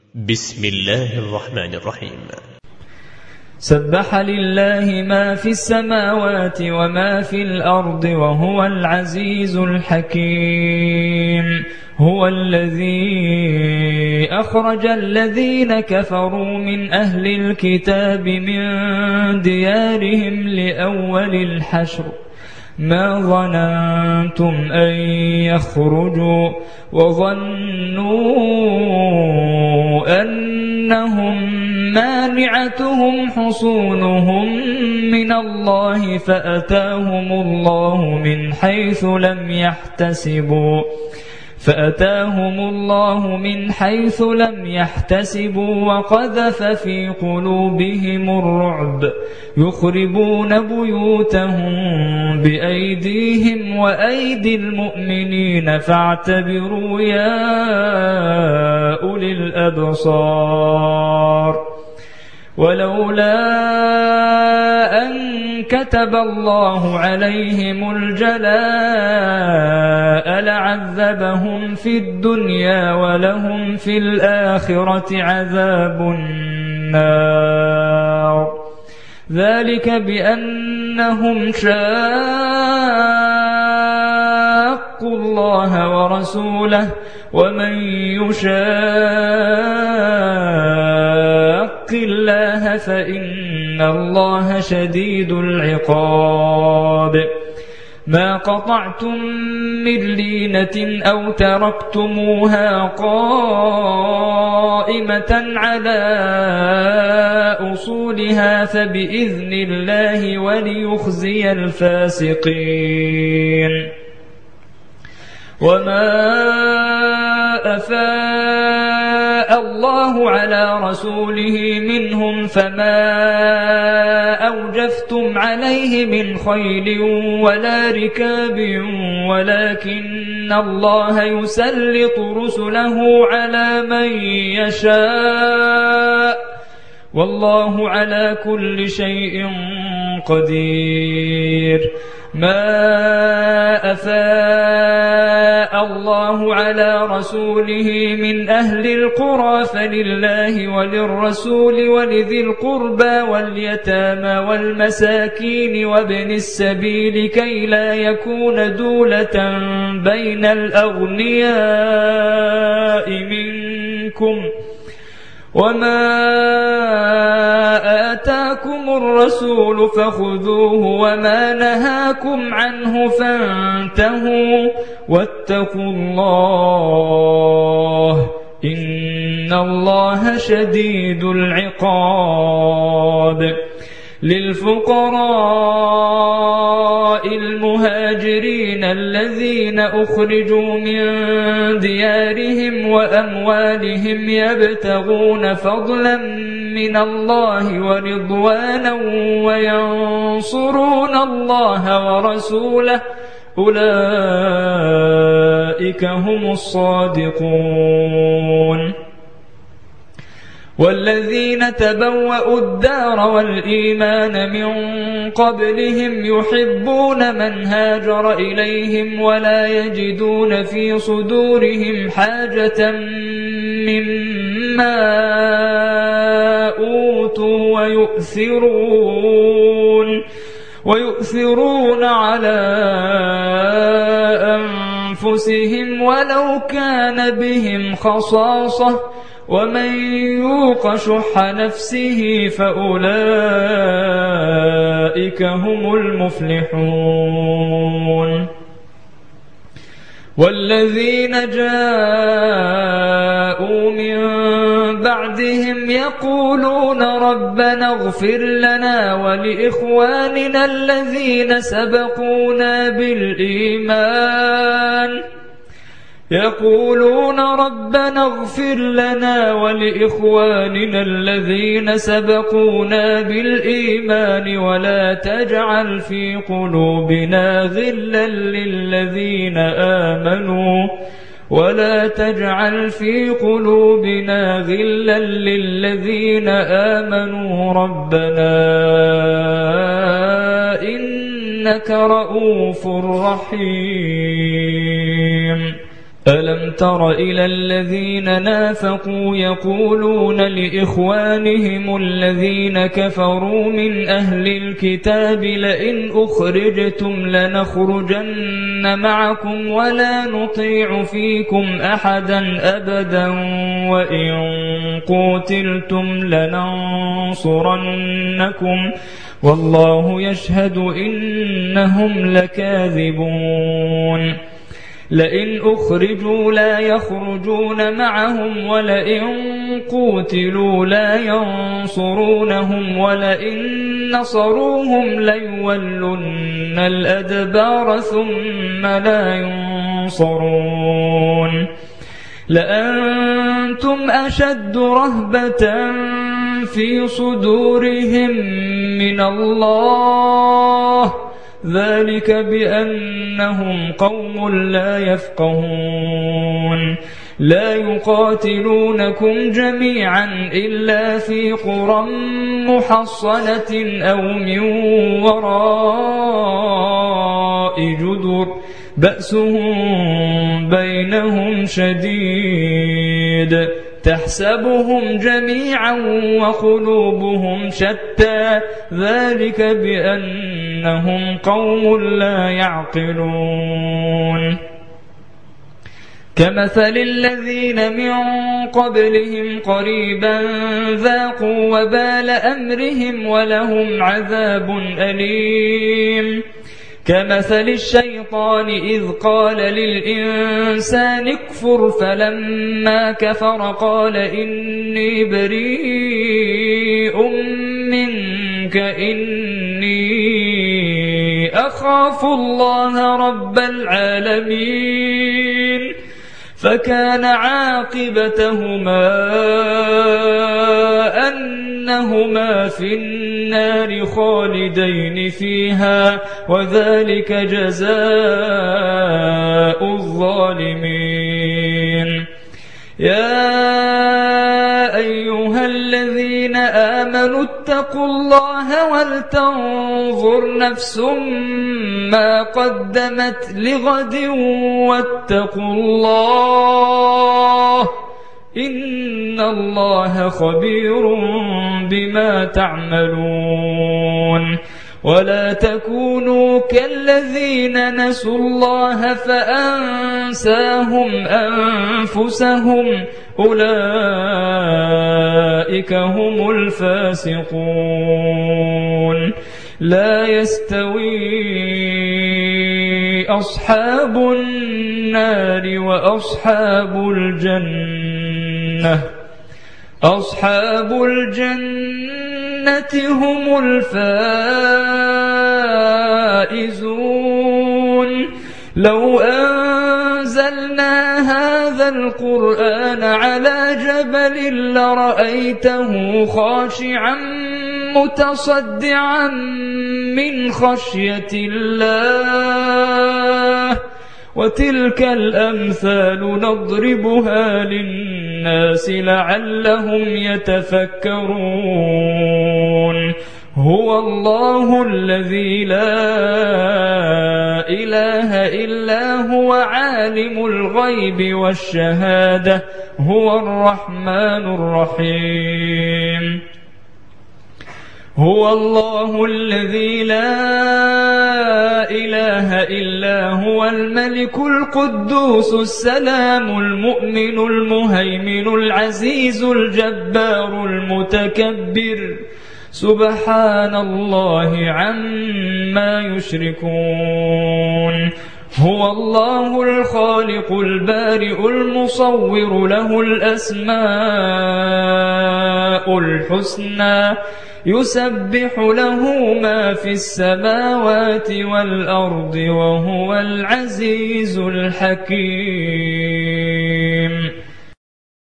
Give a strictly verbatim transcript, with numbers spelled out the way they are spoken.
بسم الله الرحمن الرحيم. سبح لله ما في السماوات وما في الأرض وهو العزيز الحكيم. هو الذي أخرج الذين كفروا من أهل الكتاب من ديارهم لأول الحشر ما ظننتم أن يخرجوا وظنوا أنهم مانعتهم حصونهم من الله فأتاهم الله من حيث لم يحتسبوا فأتاهم الله من حيث لم يحتسبوا وقذف في قلوبهم الرعب يخربون بيوتهم بأيديهم وأيدي المؤمنين فاعتبروا يا أولي الأبصار. ولولا أن كتب الله عليهم الجلاء لعذبهم في الدنيا ولهم في الآخرة عذاب النار. ذلك بأنهم شاقوا الله ورسوله ومن يشاق الله فإن الله شديد العقاب. ما قطعتم من لينة أو تركتموها قائمة على أصولها فبإذن الله وليخزي الفاسقين. وما أفاء الله على رسوله منهم فما أوجفتم عليه من خيل ولا ركاب ولكن الله يسلط رسله على من يشاء والله على كل شيء قدير. ما أفاء الله على رسوله من أهل القرى فلله وللرسول ولذي القربى واليتامى والمساكين وابن السبيل كي لا يكون دولة بين الأغنياء منكم. وما آتاكم الرسول فخذوه وما نهاكم عنه فانتهوا واتقوا الله إن الله شديد العقاب. للفقراء المهاجرين الذين أخرجوا من ديارهم وأموالهم يبتغون فضلا من الله ورضوانا وينصرون الله ورسوله أولئك هم الصادقون. والذين تبوأوا الدار والإيمان من قبلهم يحبون من هاجر إليهم ولا يجدون في صدورهم حاجة مما أوتوا ويؤثرون ويؤثرون على أنفسهم ولو كان بهم خصاصة ومن يوق شح نفسه فأولئك هم المفلحون. والذين جاءوا من بعدهم يقولون ربنا اغفر لنا ولإخواننا الذين سبقونا بالإيمان يقولون ربنا اغفر لنا ولإخواننا الذين سبقونا بالإيمان ولا تجعل في قلوبنا غلا للذين آمنوا ولا تجعل في قلوبنا غلا للذين آمنوا ربنا إنك رؤوف رحيم. ألم تر إلى الذين نافقوا يقولون لإخوانهم الذين كفروا من أهل الكتاب لئن أخرجتم لنخرجن معكم ولا نطيع فيكم أحدا أبدا وإن قوتلتم لننصرنكم والله يشهد إنهم لكاذبون لئن أخرجوا لا يخرجون معهم ولئن قوتلوا لا ينصرونهم ولئن نصروهم ليولن الأدبار ثم لا ينصرون لأنتم أشد رهبة في صدورهم من الله ذلك بأنهم قوم لا يفقهون لا يقاتلونكم جميعا إلا في قرى محصنة أو من وراء جدر بأسهم بينهم شديد تحسبهم جميعا وقلوبهم شتى ذلك بأنهم قوم لا يعقلون كمثل الذين من قبلهم قريبا ذاقوا وبال أمرهم ولهم عذاب أليم كمثل الشيطان إذ قال للإنسان اكفر فلما كفر قال إني بريء منك إني أخاف الله رب العالمين فكان عاقبتهما أنهما في النار خالدين فيها وذلك جزاء الظالمين يا أيها الذين آمنوا اتقوا الله ولتنظر نفس ما قدمت لغد واتقوا الله إن الله خبير بما تعملون ولا تكونوا كالذين نسوا الله فأنساهم أنفسهم أولئك هم الفاسقون لا يستوي أصحاب النار وأصحاب الجنة أصحاب الجنة هم الفائزون لو أنزلنا هذا القرآن على جبل لرأيته خاشعا متصدعا من خشية الله وتلك الأمثال نضربها للناس لعلهم يتفكرون هو الله الذي لا إله إلا هو عالم الغيب والشهادة هو الرحمن الرحيم هو الله الذي لا إله إلا هو الملك القدوس السلام المؤمن المهيمن العزيز الجبار المتكبر سبحان الله عما يشركون هو الله الخالق البارئ المصور له الأسماء الحسنى يسبح له ما في السماوات والأرض وهو العزيز الحكيم